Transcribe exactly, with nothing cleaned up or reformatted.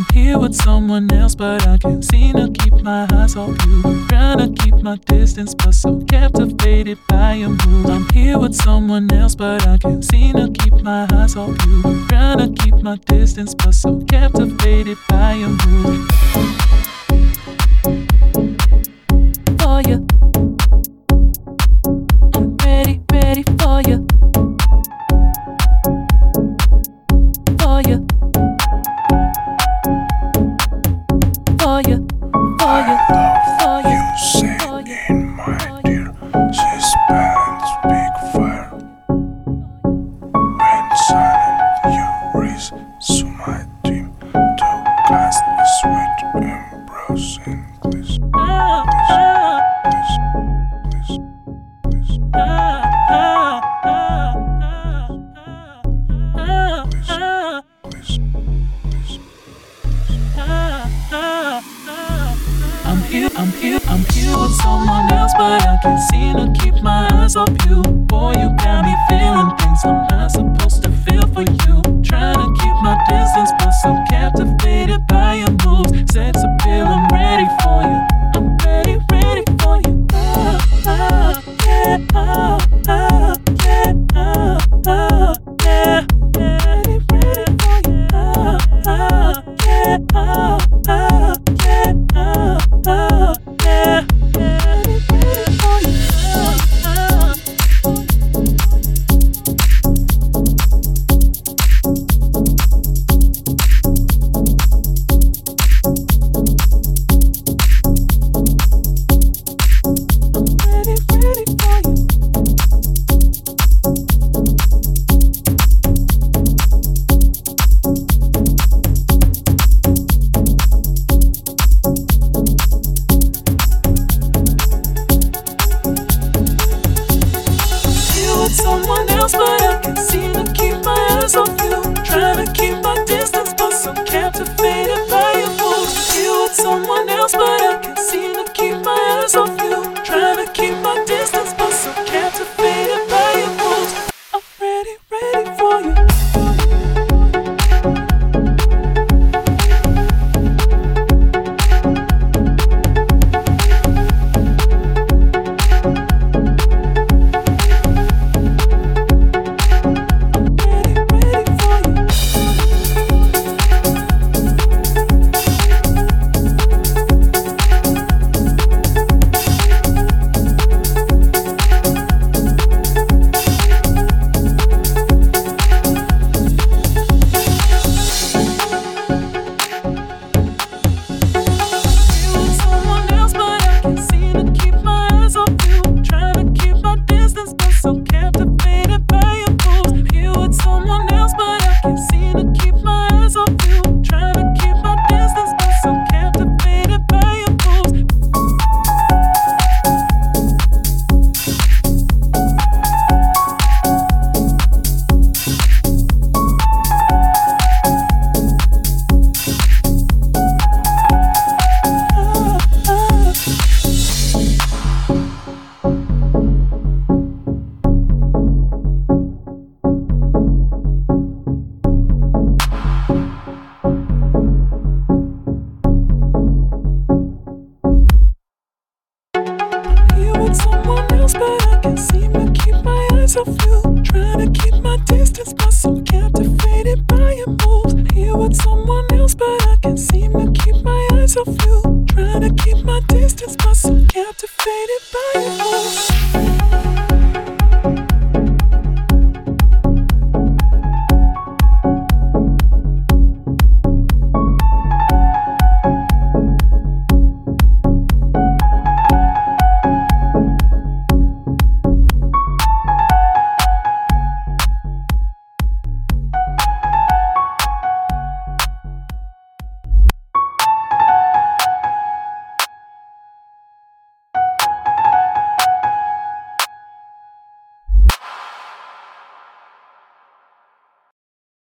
I'm here with someone else, but I can't seem to keep my eyes off you. I'm trying to keep my distance, but so captivated by your moves. I'm here with someone else, but I can't seem to keep my eyes off you. I'm trying to keep my distance, but so captivated by your moves. For you, I'm ready, ready for you. For you, for you, for you, for you. You singing, my dear. Suspense, big fire. When silent, you raise so my dream to cast a sweet embrace in bliss. Bliss, bliss, bliss, bliss, bliss, bliss. I'm here, I'm here, I'm here with someone else, but I can't seem to keep my eyes off you. Boy, you got me feeling things I'm not supposed to feel for you. Trying to keep my distance, but so captivated by your moves. Sex appeal, I'm ready for you. I'm ready, ready for you. Oh, oh, yeah, oh, oh, yeah, oh, oh, yeah. Ready, ready for you. Oh, oh, yeah, oh, oh, yeah, oh, oh, yeah. Ready, ready for you. Oh, oh. Ready, ready for you. You with someone else, but I can't seem to keep my eyes off you. Trying to keep my distance, but so captivated by your moves. You with someone else, but I can't seem to keep my eyes off you. Trying to keep my distance, but so captivated by your moves. I'm ready, ready for you. Ready, ready for you. You with someone else, but I can't seem to keep my eyes off you. Trying to keep my distance, but so captivated by your moves. You with someone else, but I can't seem to keep my eyes off you. Trying to keep my distance, but so captivated by your moves. Oh, oh. You with someone else, but I can't seem to keep my eyes off you. Trying to keep my distance, but